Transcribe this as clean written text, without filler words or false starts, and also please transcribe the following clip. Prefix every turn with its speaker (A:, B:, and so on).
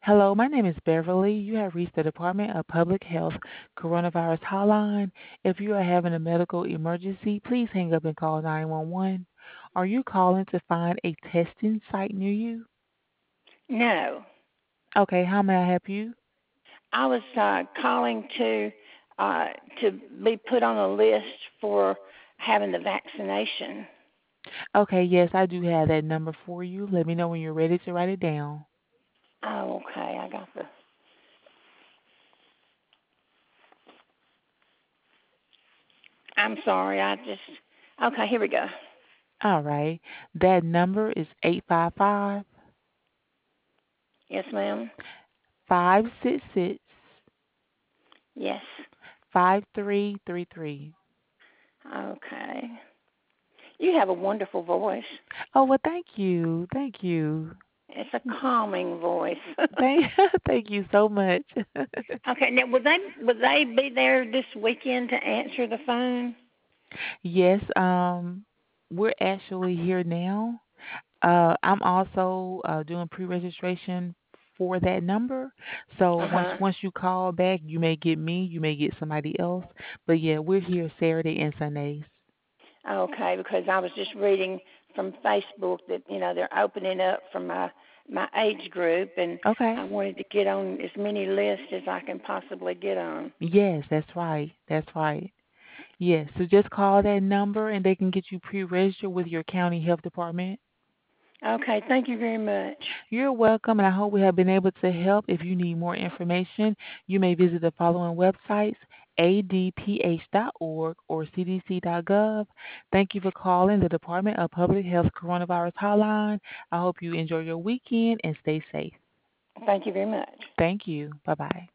A: Hello, my name is Beverly. You have reached the Department of Public Health Coronavirus Hotline. If you are having a medical emergency, please hang up and call 911. Are you calling to find a testing site near you?
B: No,
A: Okay, how may I help you?
B: I was calling uh, to be put on a list for having the vaccination.
A: Okay, yes, I do have that number for you. Let me know when you're ready to write it down.
B: Oh, okay, I got the. I'm sorry, I just. Okay, here we go.
A: All right, that number is 855
B: Yes, ma'am.
A: 566
B: Yes.
A: 5333.
B: Okay. You have a wonderful voice.
A: Oh, well, thank you. Thank you.
B: It's a calming voice.
A: Thank, thank you so much.
B: Okay, now would they be there this weekend to answer the phone?
A: Yes, we're actually here now. I'm also doing pre-registration for that number. So
B: Uh
A: once
B: huh.
A: once you call back, you may get me, you may get somebody else. But yeah, we're here Saturday and Sundays.
B: Okay, because I was just reading from Facebook that they're opening up for my age group, and
A: Okay.
B: I wanted to get on as many lists as I can possibly get on.
A: Yes, that's right. That's right. Yes. So just call that number and they can get you pre-registered with your county health department.
B: Okay, thank you very much.
A: You're welcome, and I hope we have been able to help. If you need more information, you may visit the following websites: adph.org or cdc.gov. Thank you for calling the Department of Public Health Coronavirus Hotline. I hope you enjoy your weekend and stay safe.
B: Thank you very much.
A: Thank you. Bye bye.